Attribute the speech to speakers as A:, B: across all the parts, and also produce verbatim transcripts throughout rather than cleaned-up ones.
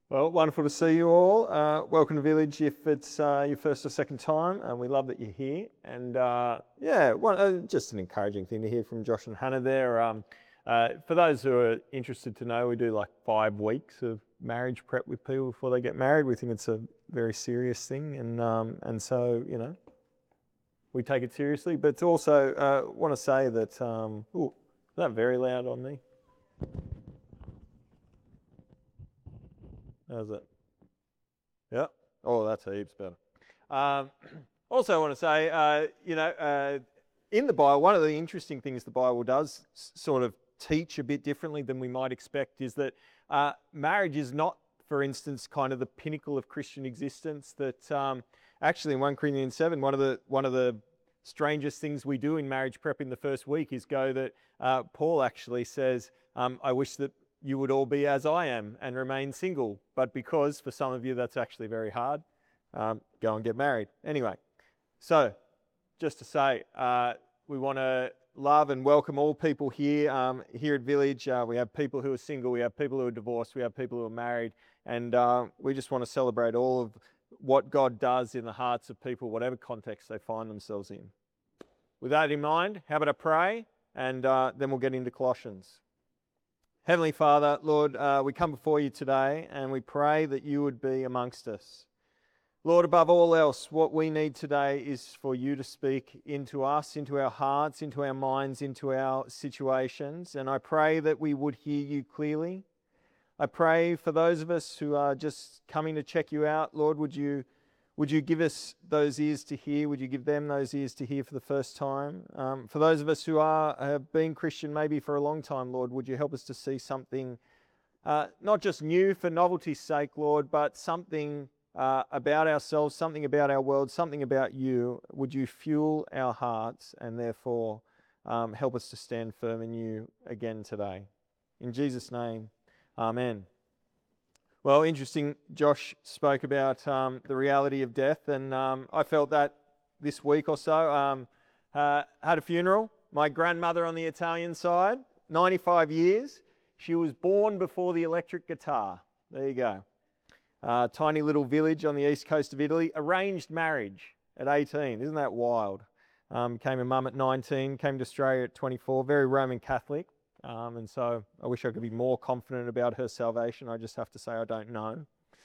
A: Well, wonderful to see you all. Uh, welcome to Village if it's uh, your first or second time, and we love that you're here. And uh, yeah, one, uh, just an encouraging thing to hear from Josh and Hannah there. Um, uh, for those who are interested to know, we do like five weeks of marriage prep with people before they get married. We think it's a very serious thing, and um, and so you know, we take it seriously. But also uh, want to say that um, ooh, is that very loud on me? How's it? Yeah. Oh, that's heaps better. Um, also, I want to say, uh, you know, uh, in the Bible, one of the interesting things the Bible does s- sort of teach a bit differently than we might expect is that uh, marriage is not, for instance, kind of the pinnacle of Christian existence. That um, actually, in First Corinthians seven, one of the one of the strangest things we do in marriage prep in the first week is go that uh, Paul actually says, um, "I wish that you would all be as I am and remain single. But because for some of you that's actually very hard, um, go and get married." Anyway, so just to say, uh, we want to love and welcome all people here. Um, here at Village, uh, we have people who are single, we have people who are divorced, we have people who are married, and uh, we just want to celebrate all of what God does in the hearts of people, whatever context they find themselves in. With that in mind, how about I pray, and uh, then we'll get into Colossians. Heavenly Father, Lord, uh, we come before you today and we pray that you would be amongst us. Lord, above all else, what we need today is for you to speak into us, into our hearts, into our minds, into our situations. And I pray that we would hear you clearly. I pray for those of us who are just coming to check you out, Lord, would you Would you give us those ears to hear? Would you give them those ears to hear for the first time? Um, for those of us who are have been Christian maybe for a long time, Lord, would you help us to see something uh, not just new for novelty's sake, Lord, but something uh, about ourselves, something about our world, something about you. Would you fuel our hearts and therefore um, help us to stand firm in you again today? In Jesus' name, amen. Well, interesting. Josh spoke about um, the reality of death, and um, I felt that this week or so. Um, uh, had a funeral. My grandmother on the Italian side, ninety-five years. She was born before the electric guitar. There you go. Uh, tiny little village on the east coast of Italy. Arranged marriage at eighteen. Isn't that wild? Um, became a mum at nineteen. Came to Australia at twenty-four. Very Roman Catholic. Um, and so I wish I could be more confident about her salvation. I just have to say I don't know.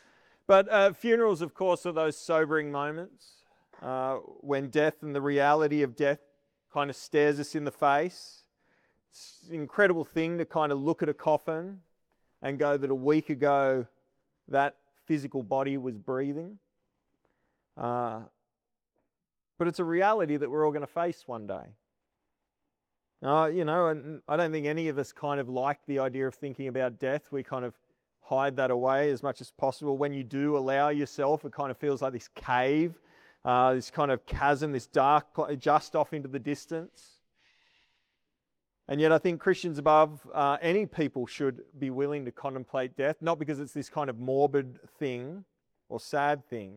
A: But uh, funerals, of course, are those sobering moments uh, when death and the reality of death kind of stares us in the face. It's an incredible thing to kind of look at a coffin and go that a week ago that physical body was breathing. Uh, but it's a reality that we're all going to face one day. Uh, you know, and I don't think any of us kind of like the idea of thinking about death. We kind of hide that away as much as possible. When you do allow yourself, it kind of feels like this cave, uh, this kind of chasm, this dark, just off into the distance. And yet I think Christians above uh, any people should be willing to contemplate death, not because it's this kind of morbid thing or sad thing,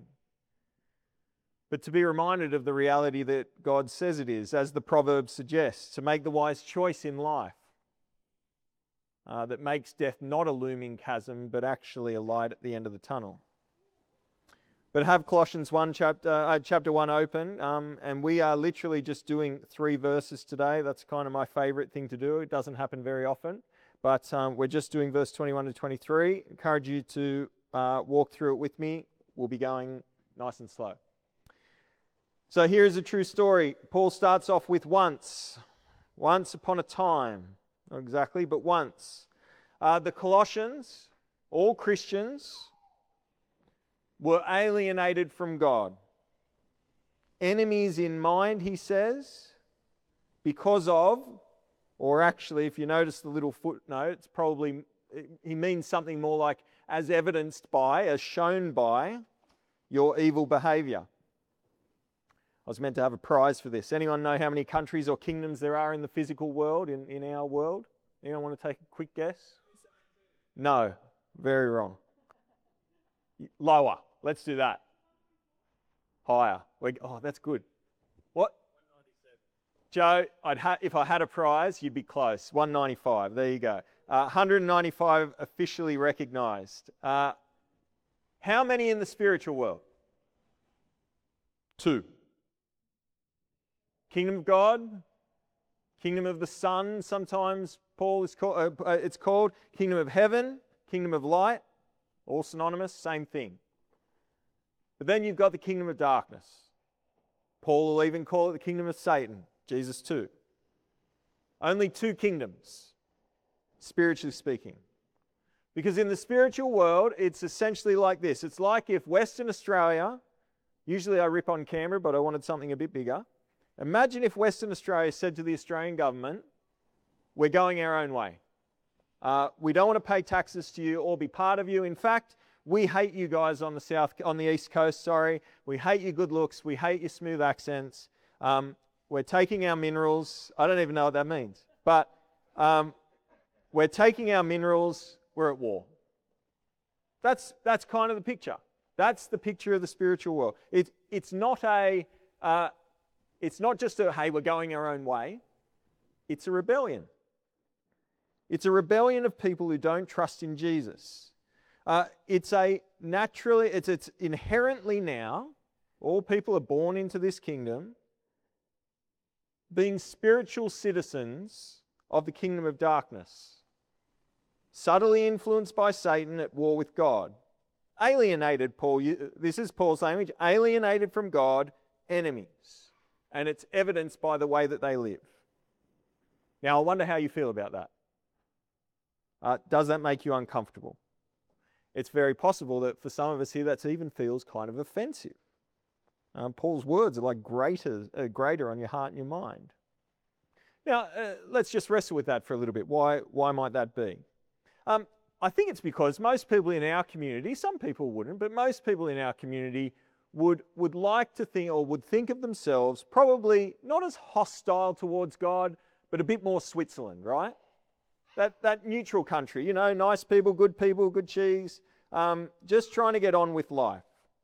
A: but to be reminded of the reality that God says it is, as the proverb suggests, to make the wise choice in life uh, that makes death not a looming chasm, but actually a light at the end of the tunnel. But have Colossians one chapter, uh, chapter one open, um, and we are literally just doing three verses today. That's kind of my favourite thing to do. It doesn't happen very often, but um, we're just doing verse twenty-one to twenty-three. Encourage you to uh, walk through it with me. We'll be going nice and slow. So here is a true story. Paul starts off with once. Once upon a time. Not exactly, but once. Uh, the Colossians, all Christians, were alienated from God. Enemies in mind, he says, because of, or actually, if you notice the little footnote, it's probably, he means something more like as evidenced by, as shown by, your evil behaviour. I was meant to have a prize for this. Anyone know how many countries or kingdoms there are in the physical world, in, in our world? Anyone want to take a quick guess? No, very wrong. Lower. Let's do that. Higher. We're, oh, that's good. What? Joe, I'd ha- if I had a prize, you'd be close. one ninety-five. There you go. Uh, one hundred ninety-five officially recognised. Uh, How many in the spiritual world? Two. Kingdom of God, kingdom of the Son, sometimes Paul is called, uh, it's called kingdom of heaven, kingdom of light, all synonymous, same thing. But then you've got the kingdom of darkness. Paul will even call it the kingdom of Satan, Jesus too. Only two kingdoms, spiritually speaking. Because in the spiritual world, it's essentially like this. It's like if Western Australia, usually I rip on Canberra, but I wanted something a bit bigger. Imagine if Western Australia said to the Australian government, we're going our own way. Uh, we don't want to pay taxes to you or be part of you. In fact, we hate you guys on the south, on the east coast, sorry. We hate your good looks. We hate your smooth accents. Um, we're taking our minerals. I don't even know what that means. But um, we're taking our minerals. We're at war. That's, that's kind of the picture. That's the picture of the spiritual world. It, it's not a... Uh, It's not just a, hey, we're going our own way. It's a rebellion. It's a rebellion of people who don't trust in Jesus. Uh, it's a naturally, it's, it's inherently now, all people are born into this kingdom, being spiritual citizens of the kingdom of darkness, subtly influenced by Satan at war with God. Alienated, Paul, this is Paul's language, alienated from God, enemies. And it's evidenced by the way that they live. Now, I wonder how you feel about that. Uh, does that make you uncomfortable? It's very possible that for some of us here, that even feels kind of offensive. Um, Paul's words are like grater, uh, grater on your heart and your mind. Now, uh, let's just wrestle with that for a little bit. Why, why might that be? Um, I think it's because most people in our community, some people wouldn't, but most people in our community would, would like to think or would think of themselves probably not as hostile towards God, but a bit more Switzerland, right? That, that neutral country, you know, nice people, good people, good cheese, um, just trying to get on with life.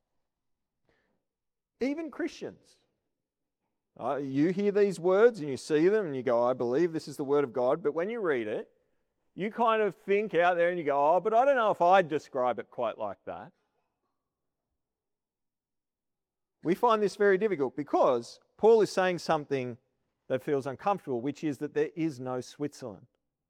A: Even Christians. Uh, you hear these words and you see them and you go, I believe this is the word of God, but when you read it, you kind of think out there and you go, oh, but I don't know if I'd describe it quite like that. We find this very difficult because Paul is saying something that feels uncomfortable, which is that there is no Switzerland.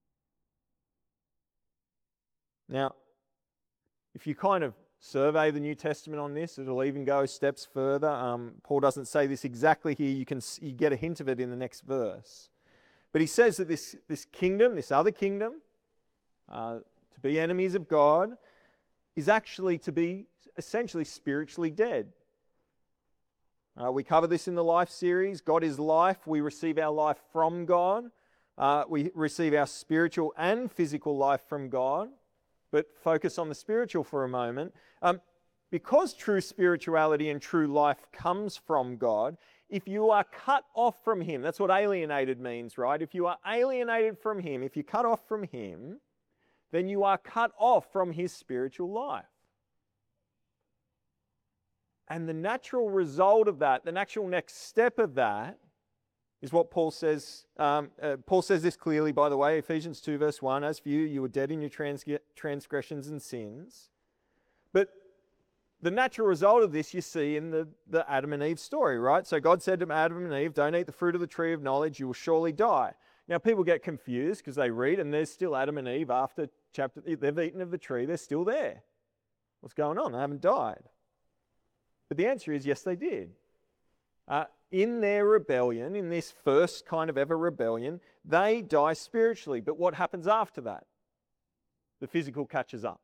A: Now, if you kind of survey the New Testament on this, it'll even go steps further. Um, Paul doesn't say this exactly here. You can you get a hint of it in the next verse. But he says that this, this kingdom, this other kingdom, uh, to be enemies of God, is actually to be essentially spiritually dead. Uh, we cover this in the life series. God is life. We receive our life from God. Uh, we receive our spiritual and physical life from God. But focus on the spiritual for a moment. Um, because true spirituality and true life comes from God, if you are cut off from Him, that's what alienated means, right? If you are alienated from Him, if you're cut off from Him, then you are cut off from His spiritual life. And the natural result of that, the natural next step of that, is what Paul says. Um, uh, Paul says this clearly, by the way, Ephesians two verse one, as for you, you were dead in your trans- transgressions and sins. But the natural result of this you see in the, the Adam and Eve story, right? So God said to Adam and Eve, don't eat the fruit of the tree of knowledge, you will surely die. Now people get confused because they read and there's still Adam and Eve after chapter, they've eaten of the tree, they're still there. What's going on? They haven't died. But the answer is yes, they did. Uh, in their rebellion, in this first kind of ever rebellion, they die spiritually. But what happens after that? The physical catches up.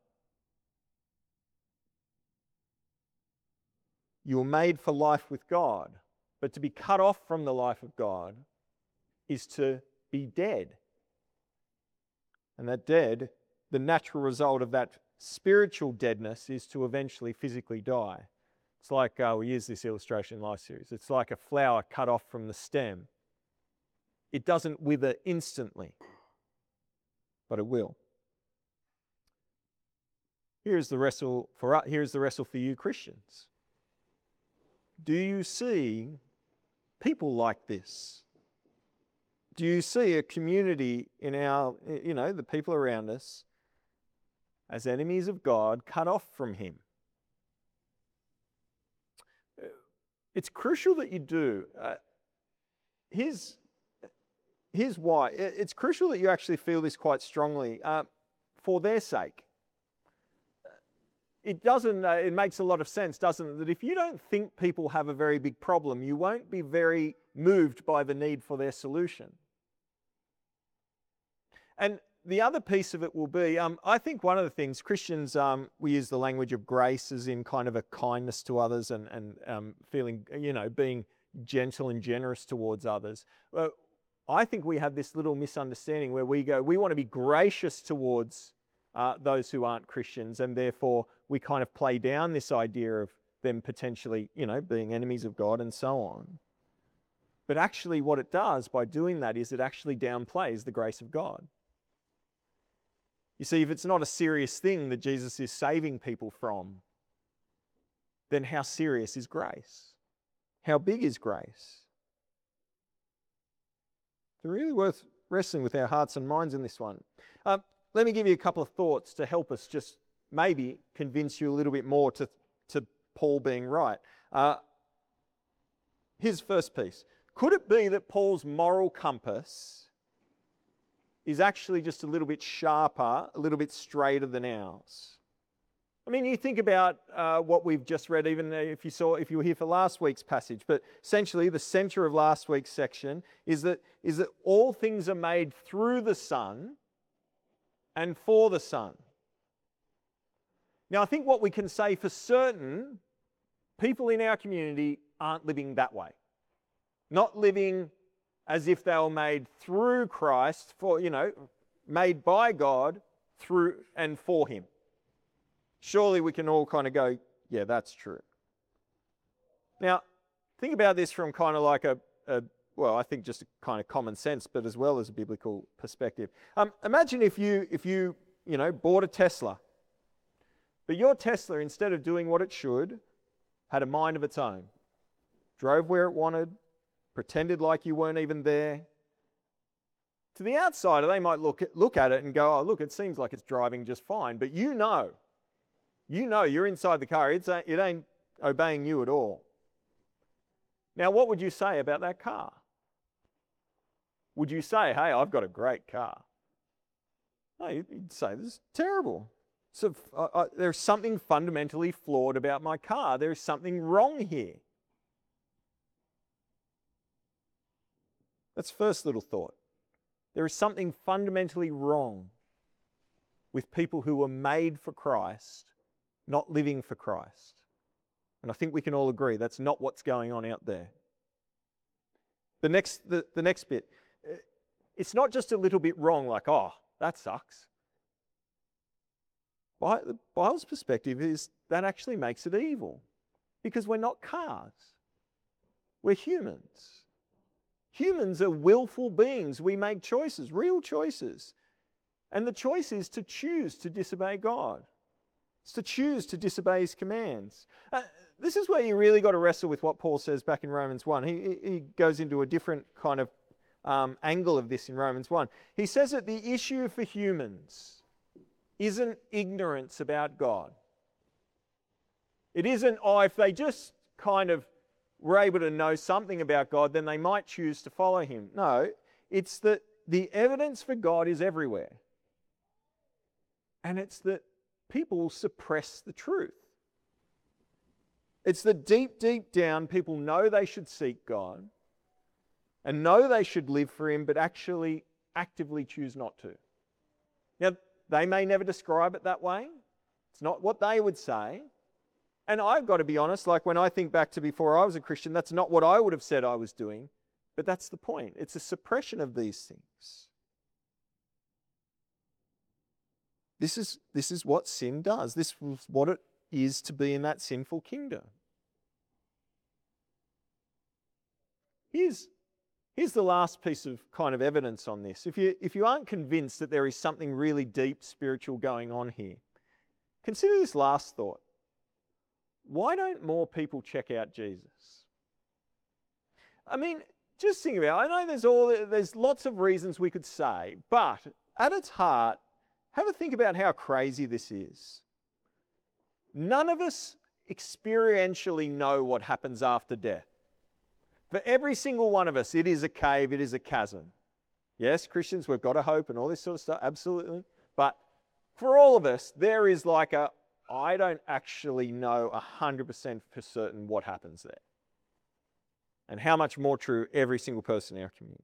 A: You were made for life with God, but to be cut off from the life of God is to be dead. And that dead, the natural result of that spiritual deadness is to eventually physically die. It's like, uh, we use this illustration in Life Series, it's like a flower cut off from the stem. It doesn't wither instantly, but it will. Here's the wrestle for us, here's the wrestle for you Christians. Do you see people like this? Do you see a community in our, you know, the people around us as enemies of God, cut off from Him? It's crucial that you do. Uh, here's, here's why. It's crucial that you actually feel this quite strongly uh, for their sake. It doesn't, uh, it makes a lot of sense, doesn't it, that if you don't think people have a very big problem, you won't be very moved by the need for their solution. And the other piece of it will be, um, I think one of the things, Christians, um, we use the language of grace as in kind of a kindness to others and, and um, feeling, you know, being gentle and generous towards others. Well, I think we have this little misunderstanding where we go, we want to be gracious towards uh, those who aren't Christians, and therefore we kind of play down this idea of them potentially, you know, being enemies of God and so on. But actually what it does by doing that is it actually downplays the grace of God. You see, if it's not a serious thing that Jesus is saving people from, then how serious is grace? How big is grace? It's really worth wrestling with our hearts and minds in this one. Uh, let me give you a couple of thoughts to help us just maybe convince you a little bit more to, to Paul being right. Uh, here's the first piece. Could it be that Paul's moral compass is actually just a little bit sharper, a little bit straighter than ours? I mean, you think about uh, what we've just read, even if you saw, if you were here for last week's passage, but essentially the center of last week's section is that, is that all things are made through the Son and for the Son. Now, I think what we can say for certain, people in our community aren't living that way. Not living as if they were made through Christ, for, you know, made by God through and for Him. Surely we can all kind of go, yeah, that's true. Now, think about this from kind of like a, a well, I think just a kind of common sense, but as well as a biblical perspective. Um, imagine if you, if you, you know, bought a Tesla, but your Tesla, instead of doing what it should, had a mind of its own, drove where it wanted, pretended like you weren't even there. To the outsider, they might look at, look at it and go, oh, look, it seems like it's driving just fine. But you know, you know you're inside the car. It's, it ain't obeying you at all. Now, what would you say about that car? Would you say, hey, I've got a great car? No, you'd say, this is terrible. So uh, uh, there's something fundamentally flawed about my car. There's something wrong here. That's first little thought. There is something fundamentally wrong with people who were made for Christ, not living for Christ. And I think we can all agree that's not what's going on out there. The next, the, the next bit, it's not just a little bit wrong, like, oh, that sucks. By the Bible's perspective is that actually makes it evil, because we're not cars. We're humans. Humans are willful beings. We make choices, real choices. And the choice is to choose to disobey God. It's to choose to disobey His commands. Uh, this is where you really got to wrestle with what Paul says back in Romans one. He, he goes into a different kind of um, angle of this in Romans one. He says that the issue for humans isn't ignorance about God. It isn't, oh, if they just kind of were able to know something about God, then they might choose to follow Him. No, it's that the evidence for God is everywhere. And it's that people suppress the truth. It's that deep, deep down, people know they should seek God and know they should live for Him, but actually actively choose not to. Now, they may never describe it that way. It's not what they would say. And I've got to be honest, like when I think back to before I was a Christian, that's not what I would have said I was doing. But that's the point. It's a suppression of these things. This is, this is what sin does. This is what it is to be in that sinful kingdom. Here's, here's the last piece of kind of evidence on this. If you, if you aren't convinced that there is something really deep spiritual going on here, consider this last thought. Why don't more people check out Jesus? I mean, just think about it. I know there's all there's lots of reasons we could say, but at its heart, have a think about how crazy this is. None of us experientially know what happens after death. For every single one of us, it is a cave, it is a chasm. Yes, Christians, we've got a hope and all this sort of stuff, absolutely. But for all of us, there is like a, I don't actually know one hundred percent for certain what happens there. And how much more true every single person in our community.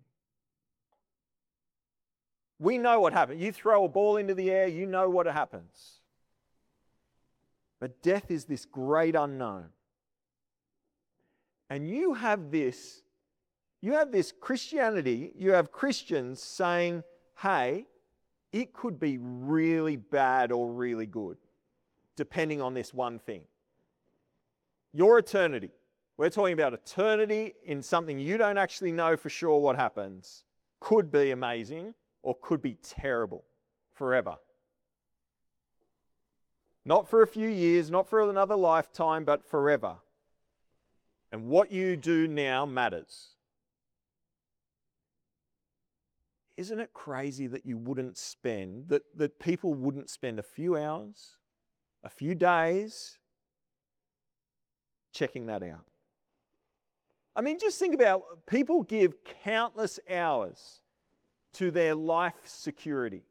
A: We know what happens. You throw a ball into the air, you know what happens. But death is this great unknown. And you have this, you have this Christianity, you have Christians saying, hey, it could be really bad or really good, depending on this one thing. Your eternity. We're talking about eternity in something you don't actually know for sure what happens. Could be amazing or could be terrible forever. Not for a few years, not for another lifetime, but forever. And what you do now matters. Isn't it crazy that you wouldn't spend, that, that people wouldn't spend a few hours, a few days checking that out? I mean, just think about, people give countless hours to their life security,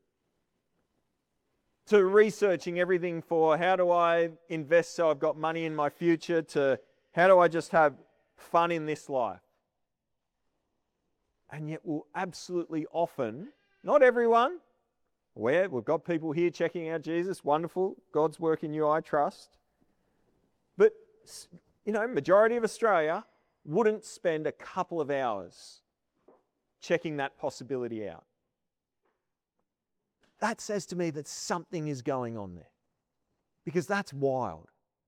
A: to researching everything for how do I invest so I've got money in my future, to how do I just have fun in this life. And yet we'll absolutely often, not everyone, where we've got people here checking out Jesus, wonderful, God's work in you, I trust. But, you know, majority of Australia wouldn't spend a couple of hours checking that possibility out. That says to me that something is going on there. Because that's wild.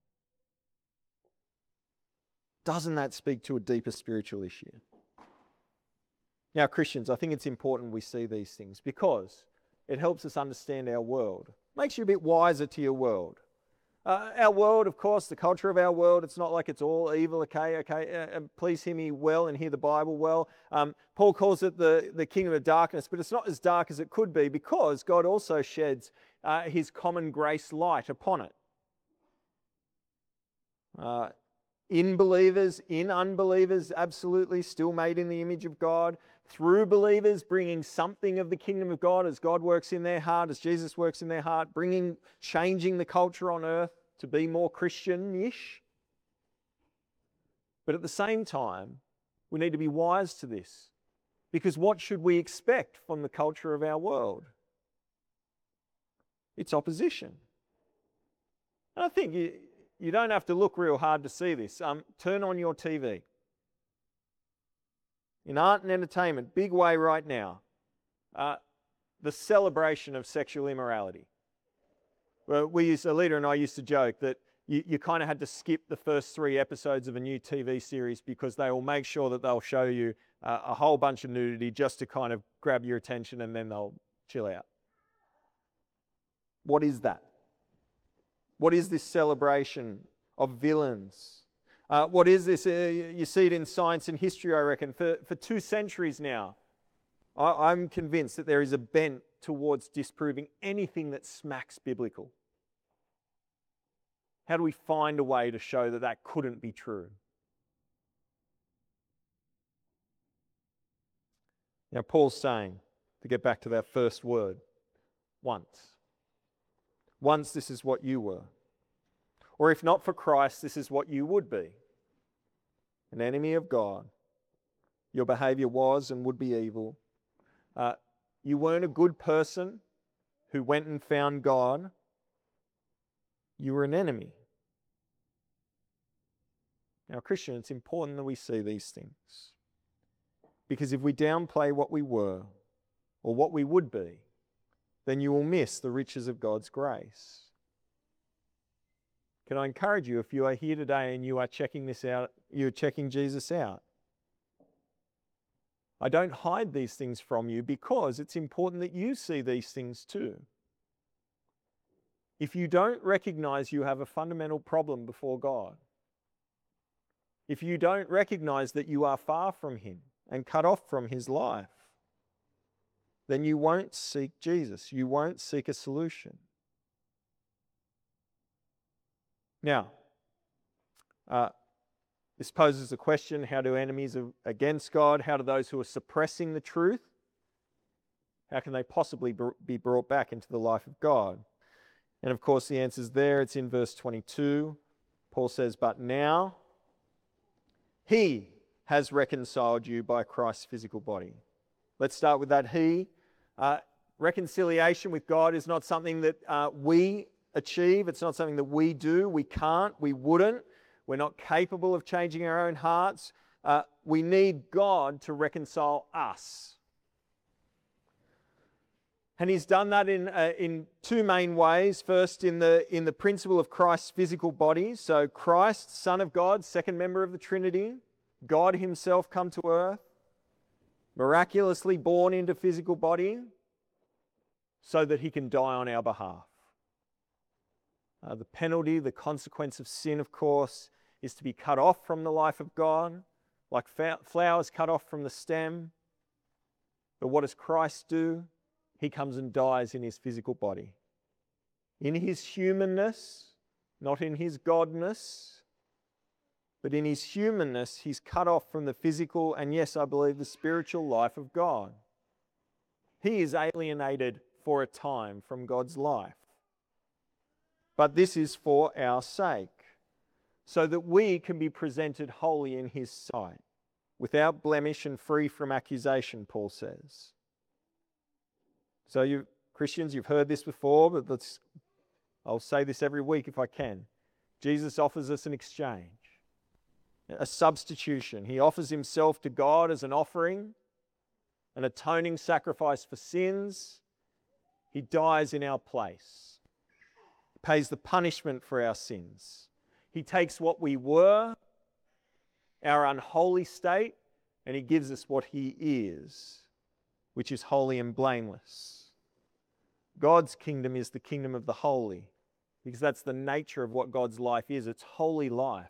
A: Doesn't that speak to a deeper spiritual issue? Now, Christians, I think it's important we see these things because it helps us understand our world. Makes you a bit wiser to your world. Uh, our world, of course, the culture of our world, it's not like it's all evil, okay, okay, uh, please hear me well and hear the Bible well. Um, Paul calls it the, the kingdom of darkness, but it's not as dark as it could be because God also sheds uh, his common grace light upon it. Uh, in believers, in unbelievers, absolutely still made in the image of God. Through believers, bringing something of the kingdom of God as God works in their heart, as Jesus works in their heart, bringing, changing the culture on earth to be more Christian-ish. But at the same time, we need to be wise to this. Because what should we expect from the culture of our world? It's opposition. And I think you, you don't have to look real hard to see this. Um, turn on your T V. In art and entertainment, big way right now, uh, the celebration of sexual immorality. Well, we used, a leader and I used to joke that you, you kind of had to skip the first three episodes of a new T V series because they will make sure that they'll show you uh, a whole bunch of nudity just to kind of grab your attention and then they'll chill out. What is that? What is this celebration of villains? Uh, what is this? Uh, you see it in science and history, I reckon. For, for two centuries now, I, I'm convinced that there is a bent towards disproving anything that smacks biblical. How do we find a way to show that that couldn't be true? Now, Paul's saying, to get back to that first word, once. Once this is what you were. Or if not for Christ, this is what you would be. An enemy of God. Your behaviour was and would be evil. Uh, you weren't a good person who went and found God. You were an enemy. Now, Christian, it's important that we see these things. Because if we downplay what we were or what we would be, then you will miss the riches of God's grace. Can I encourage you, if you are here today and you are checking this out, you're checking Jesus out. I don't hide these things from you because it's important that you see these things too. If you don't recognize you have a fundamental problem before God, if you don't recognize that you are far from Him and cut off from His life, then you won't seek Jesus. You won't seek a solution. Now, uh, This poses a question: how do enemies against God, how do those who are suppressing the truth, how can they possibly be brought back into the life of God? And of course the answer's there. It's in verse twenty-two. Paul says, "But now he has reconciled you by Christ's physical body." Let's start with that he. Uh, reconciliation with God is not something that uh, we achieve. It's not something that we do. We can't. We wouldn't. We're not capable of changing our own hearts. Uh, we need God to reconcile us. And he's done that in uh, in two main ways. First, in the in the principle of Christ's physical body. So Christ, Son of God, second member of the Trinity, God himself come to earth, miraculously born into physical body, so that he can die on our behalf. Uh, the penalty, the consequence of sin, of course, is to be cut off from the life of God, like fa- flowers cut off from the stem. But what does Christ do? He comes and dies in his physical body. In his humanness, not in his godness, but in his humanness, he's cut off from the physical and, yes, I believe, the spiritual life of God. He is alienated for a time from God's life. But this is for our sake, so that we can be presented holy in his sight, without blemish and free from accusation, Paul says. So you Christians, you've heard this before, but let's, I'll say this every week if I can. Jesus offers us an exchange, a substitution. He offers himself to God as an offering, an atoning sacrifice for sins. He dies in our place, pays the punishment for our sins. He takes what we were, our unholy state, and he gives us what he is, which is holy and blameless. God's kingdom is the kingdom of the holy, because that's the nature of what God's life is. It's holy life.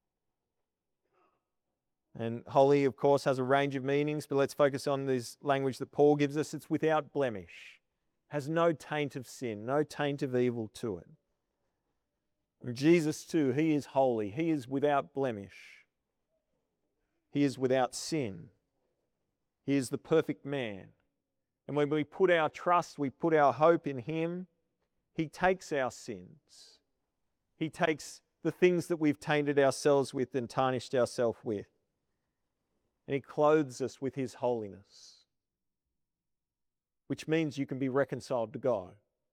A: And holy, of course, has a range of meanings, but let's focus on this language that Paul gives us. It's without blemish, has no taint of sin, no taint of evil to it. And Jesus too, he is holy. He is without blemish. He is without sin. He is the perfect man. And when we put our trust, we put our hope in him, he takes our sins. He takes the things that we've tainted ourselves with and tarnished ourselves with. And he clothes us with his holiness, which means you can be reconciled to God.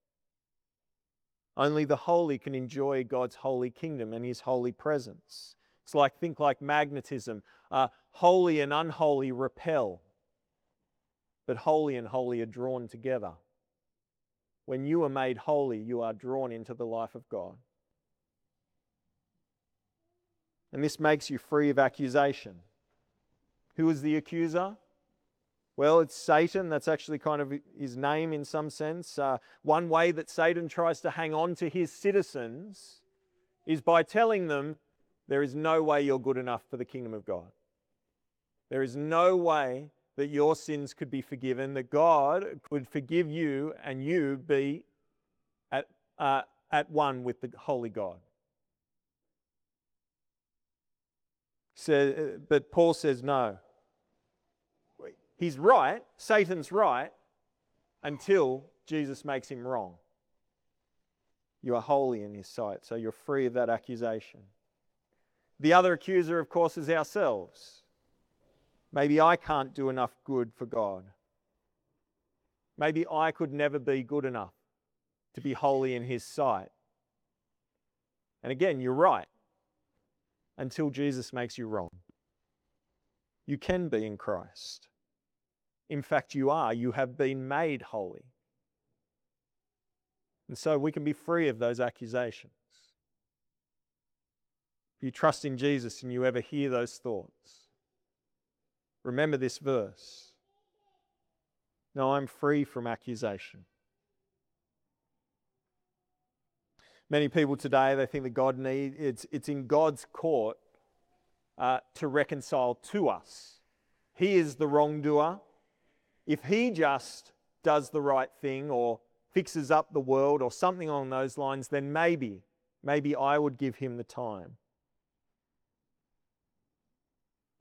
A: Only the holy can enjoy God's holy kingdom and his holy presence. It's like, think like magnetism. Uh, holy and unholy repel, but holy and holy are drawn together. When you are made holy, you are drawn into the life of God. And this makes you free of accusation. Who is the accuser? Well, it's Satan. That's actually kind of his name in some sense. Uh, one way that Satan tries to hang on to his citizens is by telling them, there is no way you're good enough for the kingdom of God. There is no way that your sins could be forgiven, that God could forgive you and you be at, uh, at one with the holy God. So, but Paul says no. He's right, Satan's right, until Jesus makes him wrong. You are holy in his sight, so you're free of that accusation. The other accuser, of course, is ourselves. Maybe I can't do enough good for God. Maybe I could never be good enough to be holy in his sight. And again, you're right, until Jesus makes you wrong. You can be in Christ. In fact, you are. You have been made holy. And so we can be free of those accusations. If you trust in Jesus and you ever hear those thoughts, remember this verse. No, I'm free from accusation. Many people today, they think that God needs, it's, it's in God's court uh, to reconcile to us. He is the wrongdoer. If he just does the right thing or fixes up the world or something along those lines, then maybe, maybe I would give him the time.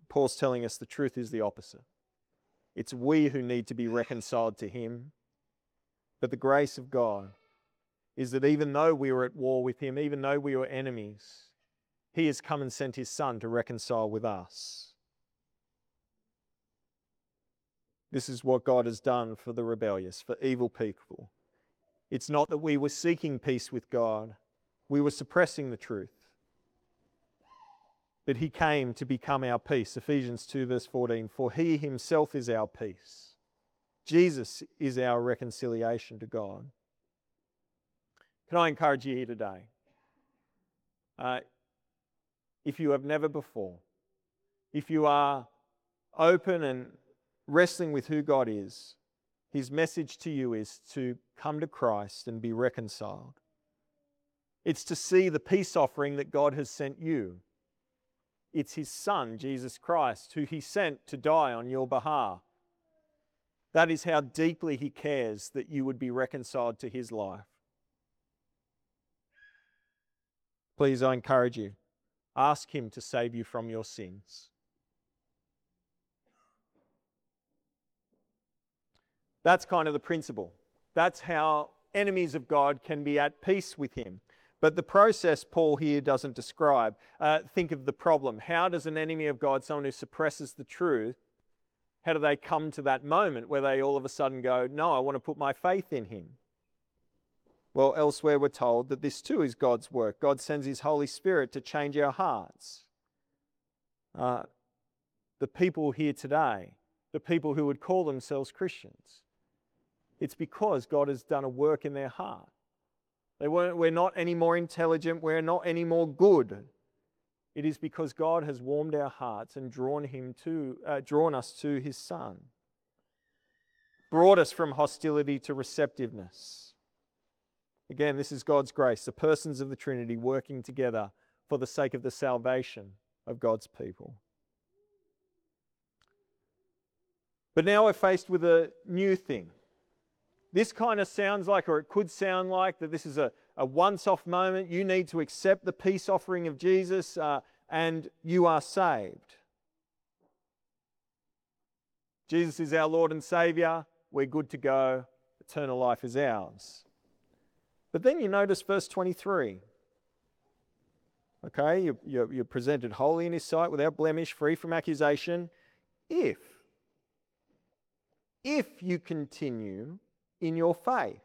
A: Paul's telling us the truth is the opposite. It's we who need to be reconciled to him. But the grace of God is that even though we were at war with him, even though we were enemies, he has come and sent his Son to reconcile with us. This is what God has done for the rebellious, for evil people. It's not that we were seeking peace with God. We were suppressing the truth. But he came to become our peace. Ephesians two verse fourteen, for he himself is our peace. Jesus is our reconciliation to God. Can I encourage you here today? Uh, if you have never before, if you are open and wrestling with who God is, his message to you is to come to Christ and be reconciled. It's to see the peace offering that God has sent you. It's his Son, Jesus Christ, who he sent to die on your behalf. That is how deeply he cares that you would be reconciled to his life. Please, I encourage you, ask him to save you from your sins. That's kind of the principle. That's how enemies of God can be at peace with him. But the process Paul here doesn't describe. Uh, think of the problem. How does an enemy of God, someone who suppresses the truth, how do they come to that moment where they all of a sudden go, no, I want to put my faith in him? Well, elsewhere we're told that this too is God's work. God sends his Holy Spirit to change our hearts. Uh, the people here today, the people who would call themselves Christians, it's because God has done a work in their heart. They weren't, we're not any more intelligent, we're not any more good. It is because God has warmed our hearts and drawn him to, uh, drawn us to his Son. Brought us from hostility to receptiveness. Again, this is God's grace, the persons of the Trinity working together for the sake of the salvation of God's people. But now we're faced with a new thing. This kind of sounds like, or it could sound like, that this is a, a once-off moment. You need to accept the peace offering of Jesus uh, and you are saved. Jesus is our Lord and Saviour. We're good to go. Eternal life is ours. But then you notice verse twenty-three. Okay, you're, you're, you're presented holy in his sight, without blemish, free from accusation, if, if you continue in your faith.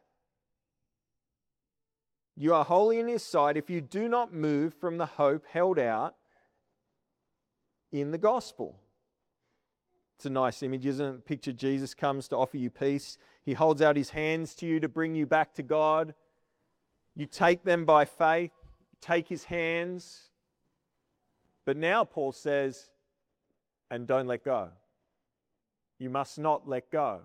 A: You are holy in his sight if you do not move from the hope held out in the gospel. It's a nice image, isn't it? Picture Jesus comes to offer you peace. He holds out his hands to you to bring you back to God. You take them by faith, take his hands. But now Paul says, and don't let go. You must not let go.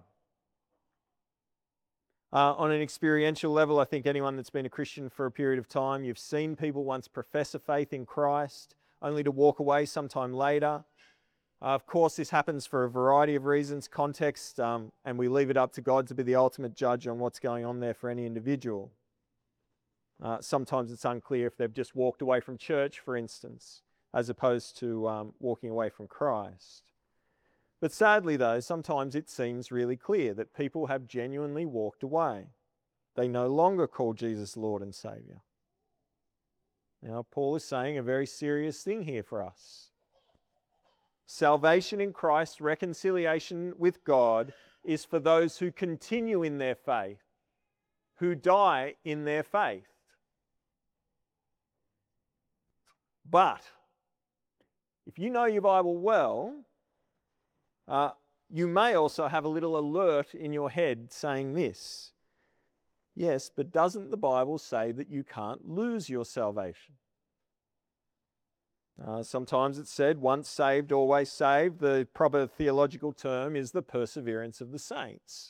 A: Uh, on an experiential level, I think anyone that's been a Christian for a period of time, you've seen people once profess a faith in Christ, only to walk away sometime later. Uh, of course, this happens for a variety of reasons, context, um, and we leave it up to God to be the ultimate judge on what's going on there for any individual. Uh, sometimes it's unclear if they've just walked away from church, for instance, as opposed to um, walking away from Christ. But sadly, though, sometimes it seems really clear that people have genuinely walked away. They no longer call Jesus Lord and Saviour. Now, Paul is saying a very serious thing here for us. Salvation in Christ, reconciliation with God, is for those who continue in their faith, who die in their faith. But if you know your Bible well, Uh, you may also have a little alert in your head saying this. Yes, but doesn't the Bible say that you can't lose your salvation? Uh, sometimes it's said, once saved, always saved. The proper theological term is the perseverance of the saints.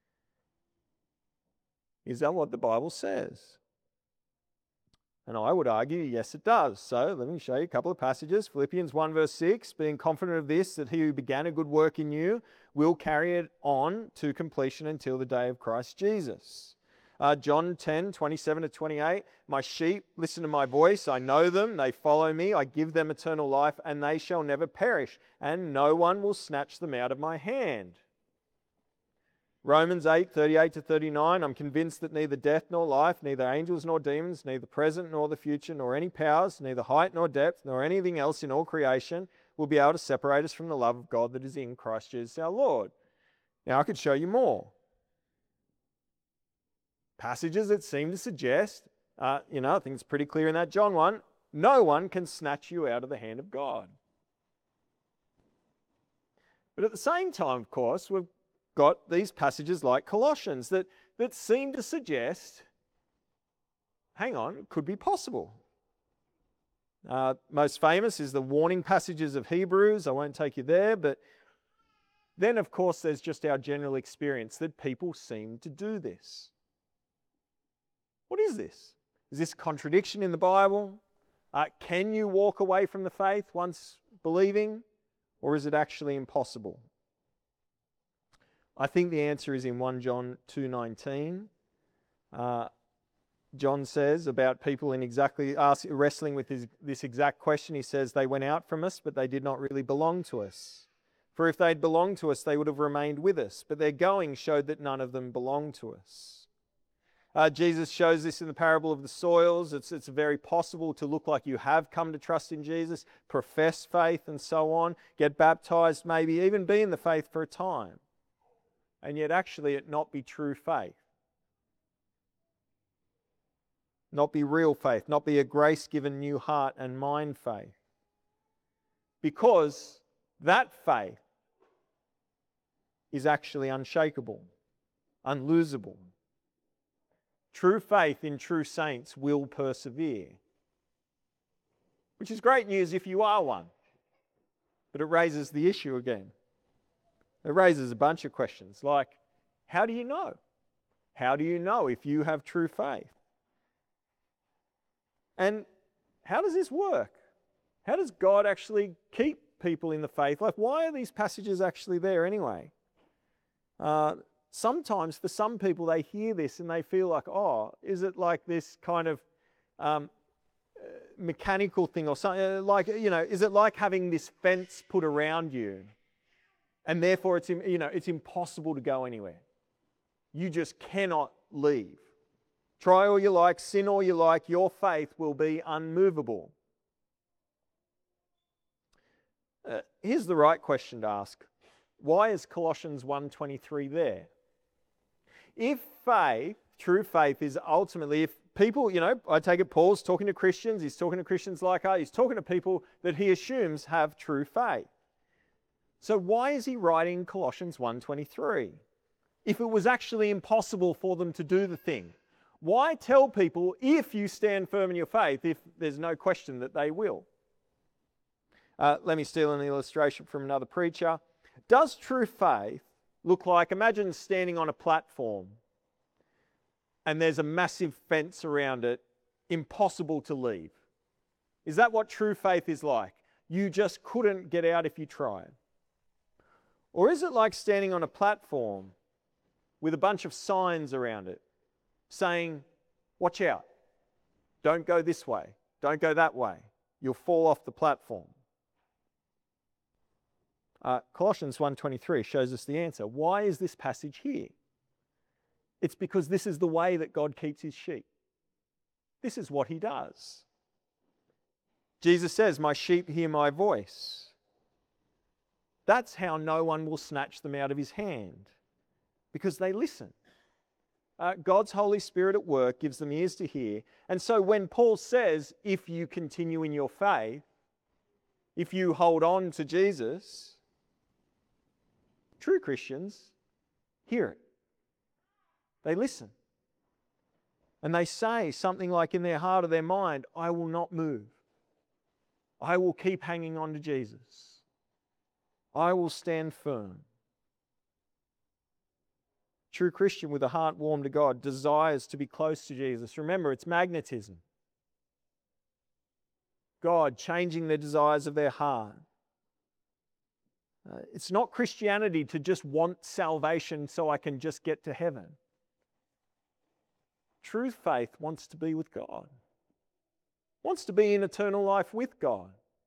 A: Is that what the Bible says? And I would argue, yes, it does. So let me show you a couple of passages. Philippians one verse six, being confident of this, that he who began a good work in you will carry it on to completion until the day of Christ Jesus. Uh, John ten, twenty-seven to twenty-eight, my sheep listen to my voice, I know them, they follow me, I give them eternal life, and they shall never perish, and no one will snatch them out of my hand. Romans eight, thirty-eight to thirty-nine, I'm convinced that neither death nor life, neither angels nor demons, neither present nor the future, nor any powers, neither height nor depth, nor anything else in all creation will be able to separate us from the love of God that is in Christ Jesus our Lord. Now I could show you more passages that seem to suggest, uh, you know, I think it's pretty clear in that John one, no one can snatch you out of the hand of God. But at the same time, of course, we've got these passages like Colossians that, that seem to suggest, hang on, it could be possible. Uh, most famous is the warning passages of Hebrews. I won't take you there, but then, of course, there's just our general experience that people seem to do this. What is this? Is this a contradiction in the Bible? Uh, can you walk away from the faith once believing? Or is it actually impossible? I think the answer is in First John two nineteen. Uh, John says about people in exactly ask, wrestling with his, this exact question. He says, they went out from us, but they did not really belong to us. For if they'd belonged to us, they would have remained with us. But their going showed that none of them belonged to us. Uh, Jesus shows this in the parable of the soils. It's, it's very possible to look like you have come to trust in Jesus, profess faith and so on, get baptized, maybe even be in the faith for a time, and yet actually it not be true faith. Not be real faith, not be a grace-given new heart and mind faith. Because that faith is actually unshakable, unlosable. True faith in true saints will persevere. Which is great news if you are one. But it raises the issue again. It raises a bunch of questions like, how do you know? How do you know if you have true faith? And how does this work? How does God actually keep people in the faith? Like, why are these passages actually there anyway? Uh, sometimes for some people, they hear this and they feel like, oh, is it like this kind of um, mechanical thing or something? Like, you know, is it like having this fence put around you and therefore it's, you know, it's impossible to go anywhere? You just cannot leave. Try all you like, sin all you like, your faith will be unmovable. Uh, here's the right question to ask. Why is Colossians one twenty-three there? If faith, true faith, is ultimately, if people, you know, I take it Paul's talking to Christians, he's talking to Christians like us, he's talking to people that he assumes have true faith. So why is he writing Colossians one twenty-three? If it was actually impossible for them to do the thing, why tell people if you stand firm in your faith, if there's no question that they will? Uh, let me steal an illustration from another preacher. Does true faith look like, imagine standing on a platform and there's a massive fence around it, impossible to leave? Is that what true faith is like? You just couldn't get out if you tried. Or is it like standing on a platform with a bunch of signs around it saying, watch out, don't go this way, don't go that way, you'll fall off the platform? Uh, Colossians one twenty-three shows us the answer. Why is this passage here? It's because this is the way that God keeps his sheep. This is what he does. Jesus says, my sheep hear my voice. That's how no one will snatch them out of his hand, because they listen. Uh, God's Holy Spirit at work gives them ears to hear. And so when Paul says, if you continue in your faith, if you hold on to Jesus, true Christians hear it. They listen. And they say something like in their heart or their mind, I will not move. I will keep hanging on to Jesus. I will stand firm. True Christian with a heart warm to God desires to be close to Jesus. Remember, it's magnetism. God changing the desires of their heart. Uh, it's not Christianity to just want salvation so I can just get to heaven. True faith wants to be with God, wants to be in eternal life with God.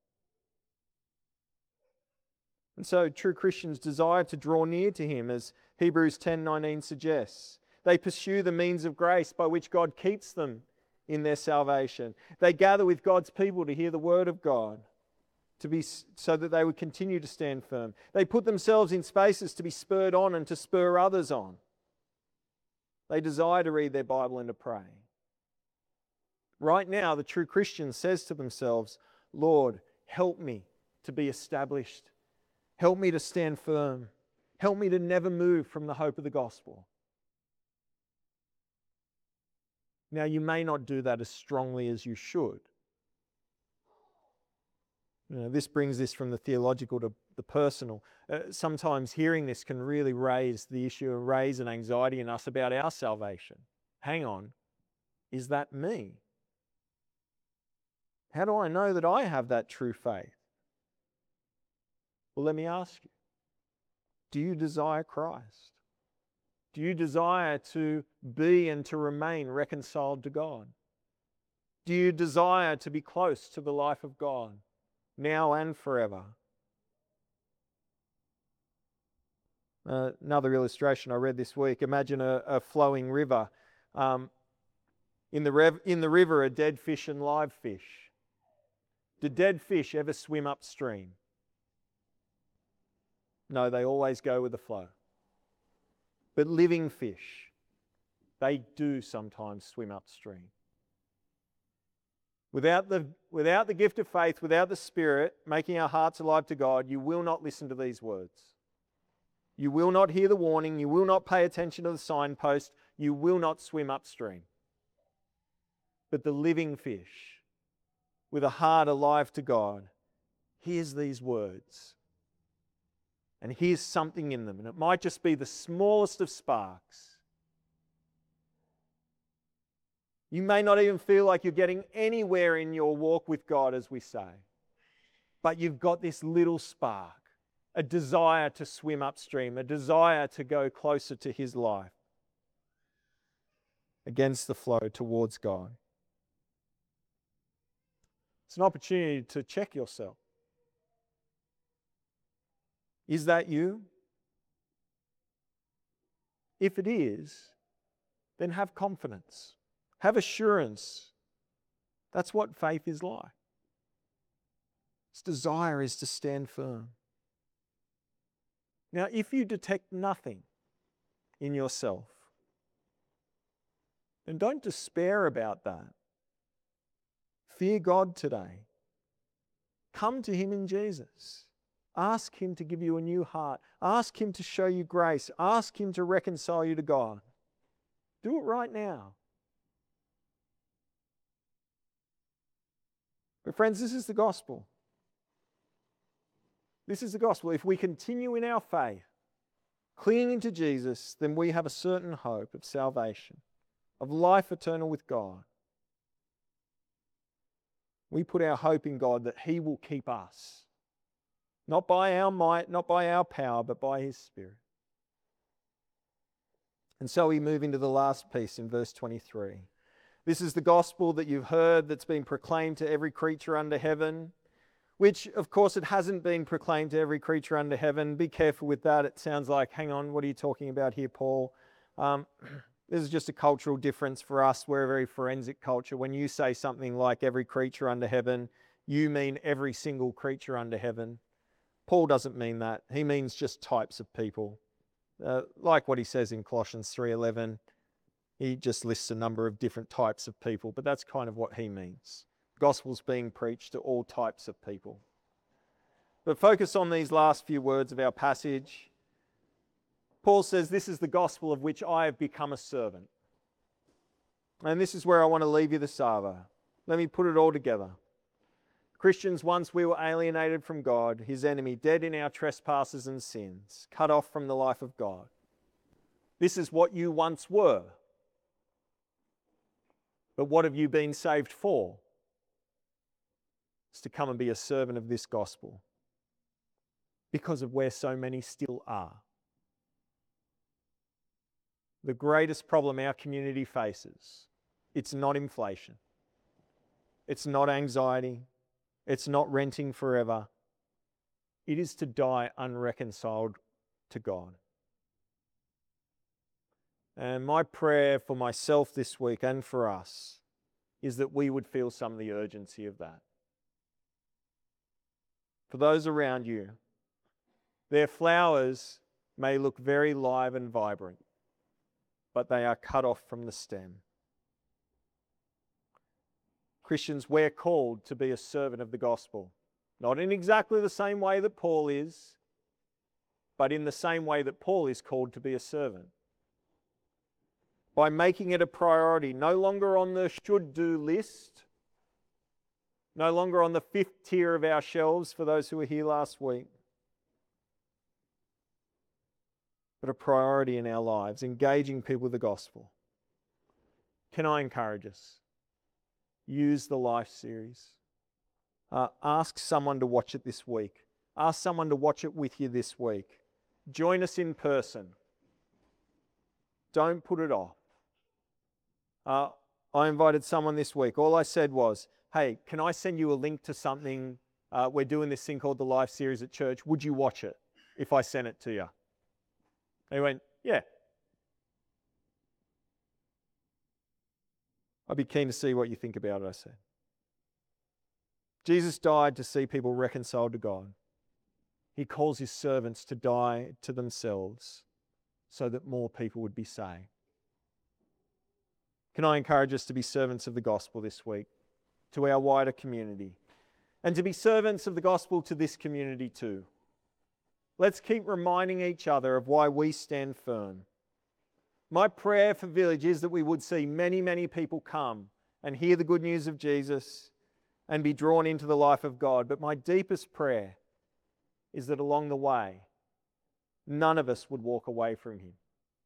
A: And so true Christians desire to draw near to him, as Hebrews ten nineteen suggests. They pursue the means of grace by which God keeps them in their salvation. They gather with God's people to hear the word of God, to be so that they would continue to stand firm. They put themselves in spaces to be spurred on and to spur others on. They desire to read their Bible and to pray. Right now, the true Christian says to themselves, Lord, help me to be established. Help me to stand firm. Help me to never move from the hope of the gospel. Now, you may not do that as strongly as you should. You know, this brings this from the theological to the personal. Uh, sometimes hearing this can really raise the issue and raise an anxiety in us about our salvation. Hang on, is that me? How do I know that I have that true faith? Well, let me ask you, do you desire Christ? Do you desire to be and to remain reconciled to God? Do you desire to be close to the life of God, now and forever? Uh, another illustration I read this week. Imagine a, a flowing river. Um, in, the rev, in the river are dead fish and live fish. Do dead fish ever swim upstream? No, they always go with the flow. But living fish, they do sometimes swim upstream. Without the, without the gift of faith, without the Spirit making our hearts alive to God, you will not listen to these words. You will not hear the warning. You will not pay attention to the signpost. You will not swim upstream. But the living fish, with a heart alive to God, hears these words. And hears something in them. And it might just be the smallest of sparks. You may not even feel like you're getting anywhere in your walk with God, as we say. But you've got this little spark. A desire to swim upstream. A desire to go closer to His life. Against the flow towards God. It's an opportunity to check yourself. Is that you? If it is, then have confidence. Have assurance. That's what faith is like. Its desire is to stand firm. Now, if you detect nothing in yourself, then don't despair about that. Fear God today. Come to Him in Jesus. Ask Him to give you a new heart. Ask Him to show you grace. Ask Him to reconcile you to God. Do it right now. But friends, this is the gospel. This is the gospel. If we continue in our faith, clinging to Jesus, then we have a certain hope of salvation, of life eternal with God. We put our hope in God that He will keep us. Not by our might, not by our power, but by His Spirit. And so we move into the last piece in verse twenty-three. This is the gospel that you've heard that's been proclaimed to every creature under heaven, which, of course, it hasn't been proclaimed to every creature under heaven. Be careful with that. It sounds like, hang on, what are you talking about here, Paul? Um, this is just a cultural difference for us. We're a very forensic culture. When you say something like every creature under heaven, you mean every single creature under heaven. Paul doesn't mean that. He means just types of people. Uh, like what he says in Colossians three eleven. He just lists a number of different types of people, but that's kind of what he means. The gospel's being preached to all types of people. But focus on these last few words of our passage. Paul says, this is the gospel of which I have become a servant. And this is where I want to leave you this hour. Let me put it all together. Christians, once we were alienated from God, His enemy, dead in our trespasses and sins, cut off from the life of God. This is what you once were. But what have you been saved for? It's to come and be a servant of this gospel. Because of where so many still are. the greatest problem our community faces, it's not inflation. It's not anxiety. It's not renting forever. It is to die unreconciled to God. And my prayer for myself this week and for us is that we would feel some of the urgency of that. For those around you, their flowers may look very live and vibrant, but they are cut off from the stem. Christians, we're called to be a servant of the gospel, not in exactly the same way that Paul is, but in the same way that Paul is called to be a servant. By making it a priority, no longer on the should-do list, no longer on the fifth tier of our shelves for those who were here last week, but a priority in our lives, engaging people with the gospel. Can I encourage us? Use the Life series. Uh, ask someone to watch it this week. Ask someone to watch it with you this week. Join us in person. Don't put it off. Uh, I invited someone this week. All I said was, hey, can I send you a link to something? Uh, we're doing this thing called the Life series at church. Would you watch it if I sent it to you? They went, yeah. I'd be keen to see what you think about it, I said. Jesus died to see people reconciled to God. He calls his servants to die to themselves so that more people would be saved. Can I encourage us to be servants of the gospel this week to our wider community and to be servants of the gospel to this community too? Let's keep reminding each other of why we stand firm. My prayer for Village is that we would see many, many people come and hear the good news of Jesus and be drawn into the life of God. But my deepest prayer is that along the way, none of us would walk away from him.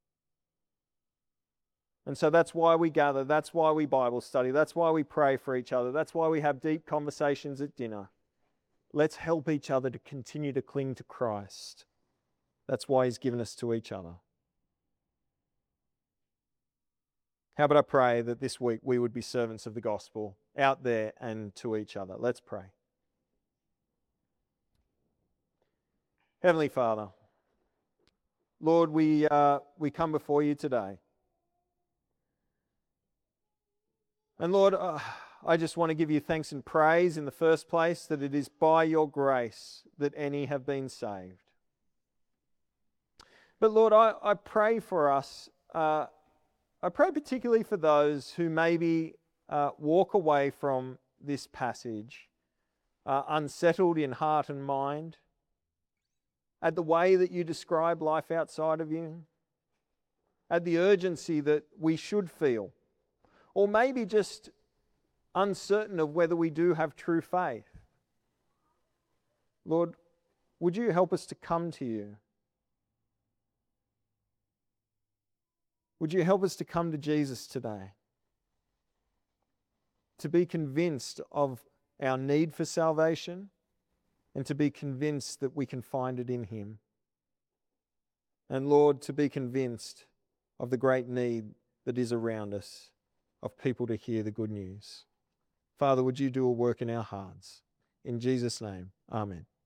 A: And so that's why we gather, that's why we Bible study, that's why we pray for each other, that's why we have deep conversations at dinner. Let's help each other to continue to cling to Christ. That's why he's given us to each other. How about I pray that this week we would be servants of the gospel out there and to each other. Let's pray. Heavenly Father, Lord, we, uh, we come before you today. And Lord, uh, I just want to give you thanks and praise in the first place that it is by your grace that any have been saved. But Lord, I, I pray for us, uh, I pray particularly for those who maybe uh, walk away from this passage uh, unsettled in heart and mind at the way that you describe life outside of you, at the urgency that we should feel, or maybe just uncertain of whether we do have true faith. Lord, would you help us to come to you? Would you help us to come to Jesus today? To be convinced of our need for salvation and to be convinced that we can find it in him. And Lord, to be convinced of the great need that is around us of people to hear the good news. Father, would you do a work in our hearts? In Jesus' name, amen.